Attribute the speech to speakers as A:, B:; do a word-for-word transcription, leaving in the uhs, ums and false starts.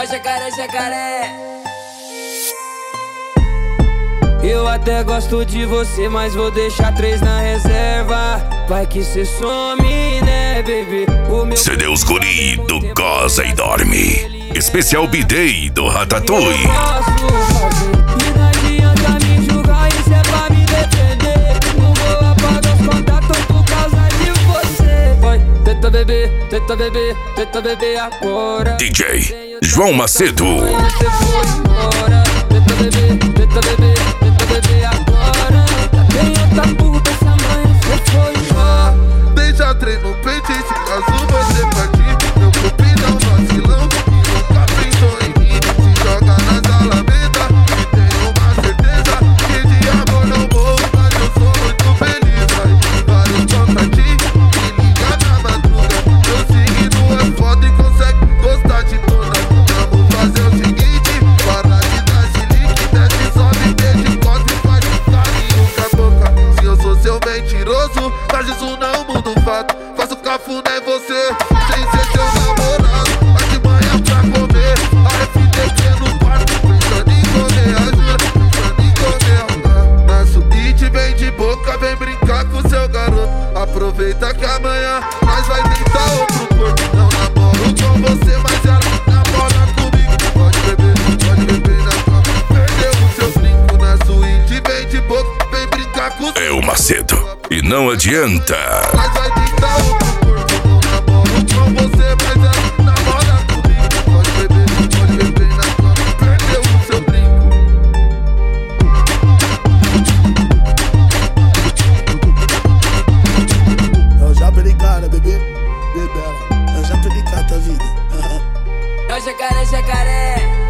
A: É o jacaré, jacaré. Eu até gosto de você, mas vou deixar três na reserva. Vai que cê some, né, baby? O meu
B: C D Os Guri do Goza e Dorme. Especial B-Day do Ratatouille.
A: E não adianta me julgar, isso é pra me defender. Não vou apagar os contatos por causa de você. Vai, tenta beber, tenta beber, tenta beber agora.
B: D J João Macedo.
A: Você foi embora. Tenta beber, tenta beber, tenta beber agora. Tem outra puta, essa manhã você foi embora.
C: Beija três no peito e se caso você partir, meu corpo dá um vacilão e nunca pensou em mim. Se joga nas alamedas e tenho uma certeza que de amor não vou, mas eu sou muito feliz. Vai, vários contatinhos, me liga na madruga. Meu signo é foda e consegue gostar de toda. Vamos fazer o seguinte, para de dar chilique, desce, sobe, beija, encosta e faz carinho com a boca. Se eu sou seu mentiroso, mas isso não muda o fato. Faço cafuné em você, sem ser seu namorado. Mas de manhã pra comer, a F T Q no quarto, pensando em comer, ajuda, pensando em comer. Ah, na suíte vem de boca, vem brincar com seu garoto. Aproveita que amanhã nós vai tentar outro corpo. Não namoro com você, mas ela namora comigo. Pode beber, pode beber na cama. Perdeu o seu brinco na suíte, vem de boca, vem brincar com seu
B: É o Macedo. E não adianta.
C: nós vai tentar outro corpo. Não namoro com você, mas ela namora comigo. Pode beber, pode beber na cama. Perdeu o seu brinco.
D: Eu já perdi cara, bebê, bebê. Eu já perdi cara, tua vida.
A: É o jacaré, jacaré.